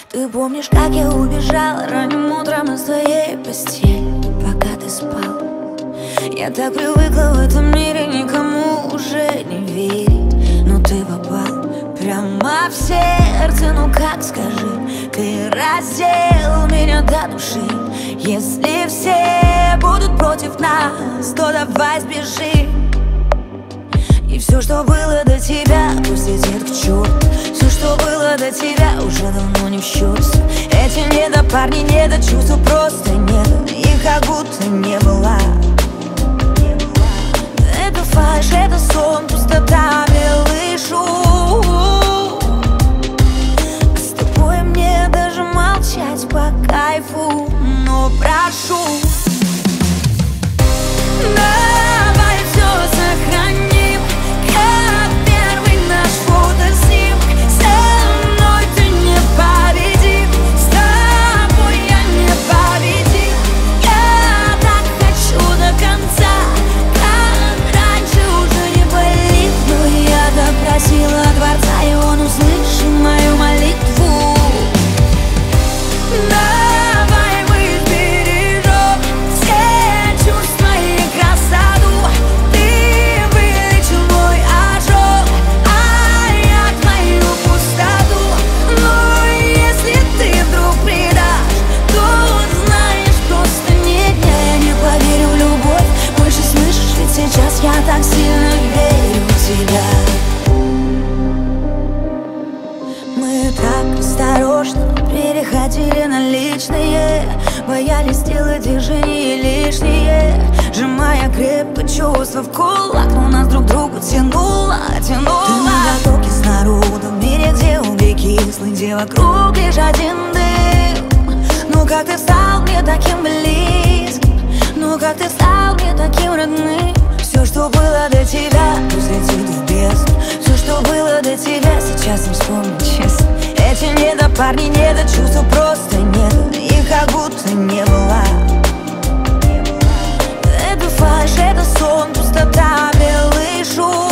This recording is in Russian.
Ты помнишь, как я убежала ранним утром из твоей постели, пока ты спал? Я так привыкла в этом мире никому уже не верить, но ты попал прямо в сердце. Ну как, скажи, ты раздел меня до души. Если все будут против нас, то давай сбежим. И все, что было до тебя, пусть летит к черту. Все, что было до тебя, уже давно не в счет. Эти недопарни, недочувства просто нет, их как будто не было. Это фальшь, это сон, пустота, белый шум. А с тобой мне даже молчать по кайфу, но прошу, давай все сохраним, как первый наш фотоснимок. Со мной ты непобедим, с тобой я непобедим. Я так хочу до конца, как раньше уже не болит. Но я допросила Творца, и он услышал мою молитву. Давай мы сбережем все чувства и красоту. Ты вылечил мой ожог, а я твою пустоту. Но если ты вдруг предашь, то знаешь, просто нет дня я не поверю в любовь больше, слышишь, ведь сейчас я так сильно верю в тебя. Мы так осторожно переходили на личные, боялись сделать движения лишние, сжимая крепко чувства в кулак, но нас друг к другу тянуло. Ты на потоке с народом, в мире, где угли кислый, где вокруг лишь один дым. Ну как ты стал мне таким близким, ну как ты стал мне таким родным. Все, что было до тебя, пусть летит в бездну. Все, что было до тебя, сейчас не вспомнить честно. Эти недопарни, недочувства просто нет, их как будто не было. Это фальшь, это сон, пустота, белый шум.